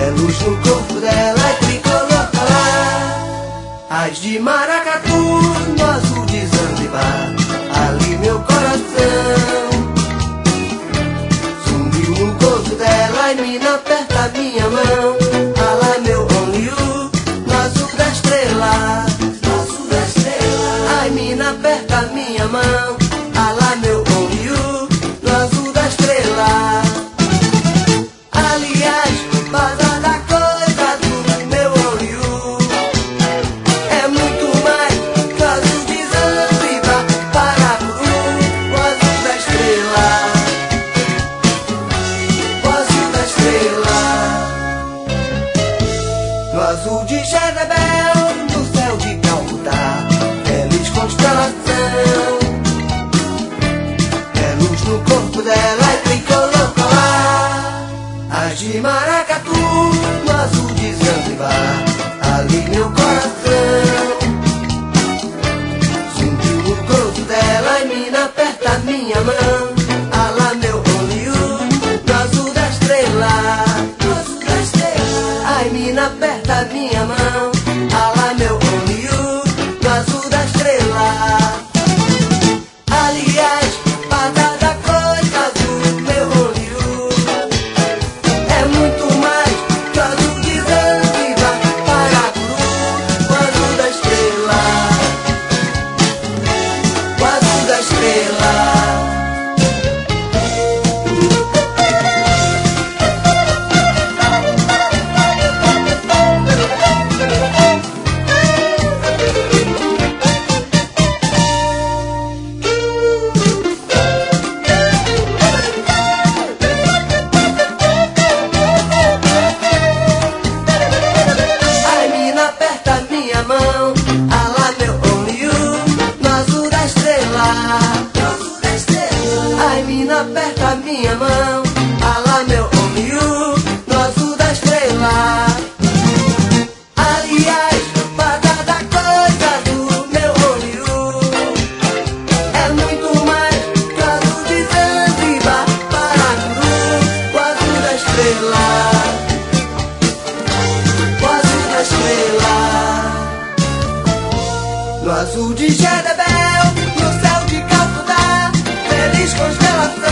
É luz no corpo dela, é tricolor pra lá. As de maracatu, no azul de Zanzibar, ali meu coração. Sumiu no corpo dela e mina aperta minha mão. Alá meu only you, no azul da estrela, no azul da estrela. Ai mina aperta minha mão. Alá meu only you, no azul da estrela. Aliás, vaza da coisa do meu olho. É muito mais que o azul de Zanzibar, Paracuru, o azul da estrela, o azul da estrela. No azul de Jezebel, no céu de Calcutá, feliz constelação. É luz no corpo dela, é tricolor pra lá. As de maracatu, no azul de Zanzibar, ali meu coração. Subiu no grosso dela e mina aperta minha mão. Alá meu only you, no azul da estrela, no azul da estrela. Ai mina aperta minha mão. Alá meu only you, no azul da estrela. Aliás, vaza da coisa do meu only you. É muito mais que o azul de Zanzibar, Paracuru, o azul da estrela, o azul da estrela. Ai mina aperta minha mão. Alá meu only you, no azul da estrela, no azul da estrela. Ai mina aperta minha mão. Alá meu only you, no azul da estrela. Aliás, vaza da coisa do meu only you. É muito mais que o azul de Zanzibar, Paracuru, o azul da estrela, o azul da estrela. No azul de Jezebel, no céu de Calcutá, feliz constelação.